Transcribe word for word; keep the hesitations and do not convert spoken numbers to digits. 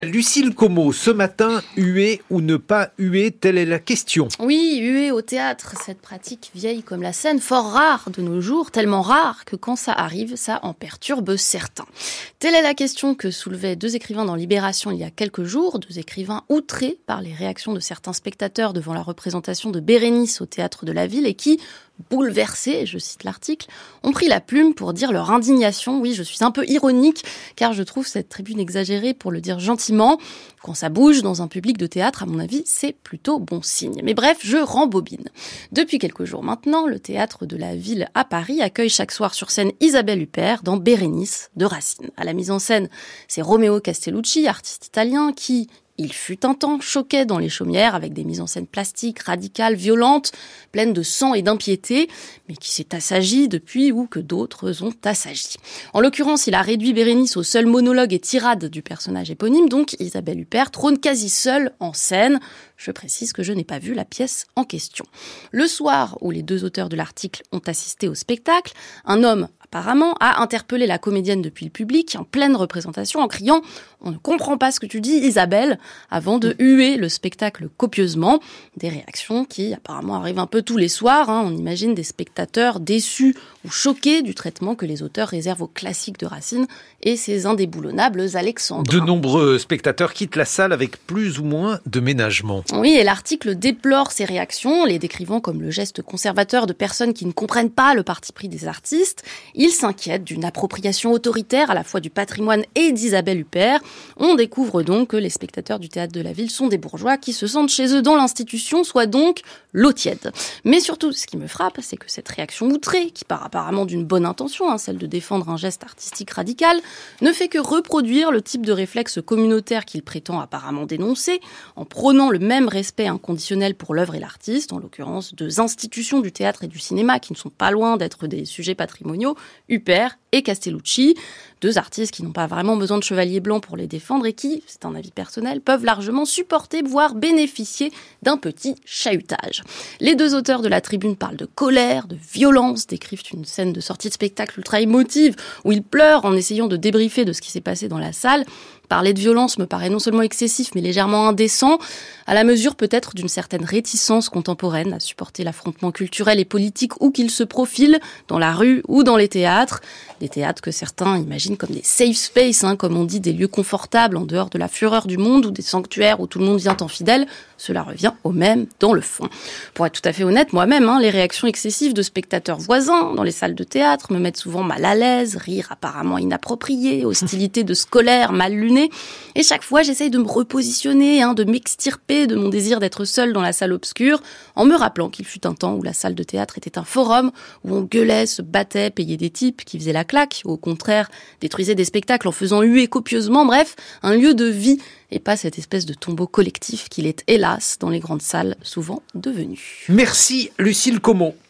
Lucille Como, ce matin, huer ou ne pas huer, telle est la question. Oui, huer au théâtre, cette pratique vieille comme la scène, fort rare de nos jours, tellement rare que quand ça arrive, ça en perturbe certains. Telle est la question que soulevaient deux écrivains dans Libération il y a quelques jours, deux écrivains outrés par les réactions de certains spectateurs devant la représentation de Bérénice au théâtre de la Ville et qui, bouleversés, je cite l'article, ont pris la plume pour dire leur indignation. Oui, je suis un peu ironique, car je trouve cette tribune exagérée, pour le dire gentiment. Quand ça bouge dans un public de théâtre, à mon avis, c'est plutôt bon signe. Mais bref, je rembobine. Depuis quelques jours maintenant, le théâtre de la Ville à Paris accueille chaque soir sur scène Isabelle Huppert dans Bérénice de Racine. À la mise en scène, c'est Romeo Castellucci, artiste italien, qui... il fut un temps, choquait dans les chaumières avec des mises en scène plastiques, radicales, violentes, pleines de sang et d'impiété, mais qui s'est assagi depuis ou que d'autres ont assagi. En l'occurrence, il a réduit Bérénice au seul monologue et tirade du personnage éponyme, donc Isabelle Huppert trône quasi seule en scène. Je précise que je n'ai pas vu la pièce en question. Le soir où les deux auteurs de l'article ont assisté au spectacle, un homme apparemment, a interpellé la comédienne depuis le public en pleine représentation en criant « On ne comprend pas ce que tu dis, Isabelle !» avant de huer le spectacle copieusement. Des réactions qui apparemment arrivent un peu tous les soirs. Hein. On imagine des spectateurs déçus ou choqués du traitement que les auteurs réservent aux classiques de Racine et ses indéboulonnables alexandrins. De nombreux spectateurs quittent la salle avec plus ou moins de ménagement. Oui, et l'article déplore ces réactions, les décrivant comme le geste conservateur de personnes qui ne comprennent pas le parti pris des artistes. Il s'inquiète d'une appropriation autoritaire à la fois du patrimoine et d'Isabelle Huppert. On découvre donc que les spectateurs du théâtre de la Ville sont des bourgeois qui se sentent chez eux dans l'institution, soit donc l'eau tiède. Mais surtout, ce qui me frappe, c'est que cette réaction outrée, qui part apparemment d'une bonne intention, hein, celle de défendre un geste artistique radical, ne fait que reproduire le type de réflexe communautaire qu'il prétend apparemment dénoncer, en prônant le même respect inconditionnel pour l'œuvre et l'artiste, en l'occurrence deux institutions du théâtre et du cinéma qui ne sont pas loin d'être des sujets patrimoniaux, Huppert et Castellucci, deux artistes qui n'ont pas vraiment besoin de chevalier blanc pour les défendre et qui, c'est un avis personnel, peuvent largement supporter, voire bénéficier d'un petit chahutage. Les deux auteurs de la tribune parlent de colère, de violence, décrivent une scène de sortie de spectacle ultra émotive où ils pleurent en essayant de débriefer de ce qui s'est passé dans la salle. Parler de violence me paraît non seulement excessif, mais légèrement indécent, à la mesure peut-être d'une certaine réticence contemporaine à supporter l'affrontement culturel et politique où qu'il se profile, dans la rue ou dans les théâtres. Des théâtres que certains imaginent comme des safe spaces, hein, comme on dit, des lieux confortables en dehors de la fureur du monde ou des sanctuaires où tout le monde vient en fidèle. Cela revient au même dans le fond. Pour être tout à fait honnête, moi-même, hein, les réactions excessives de spectateurs voisins dans les salles de théâtre me mettent souvent mal à l'aise, rire apparemment inapproprié, hostilité de scolaire mal lunée. Et chaque fois, j'essaye de me repositionner, hein, de m'extirper de mon désir d'être seule dans la salle obscure, en me rappelant qu'il fut un temps où la salle de théâtre était un forum, où on gueulait, se battait, payait des types qui faisaient la claque, ou au contraire, détruisait des spectacles en faisant huer copieusement, bref, un lieu de vie, et pas cette espèce de tombeau collectif qu'il est, hélas, dans les grandes salles, souvent devenu. Merci Lucille Como.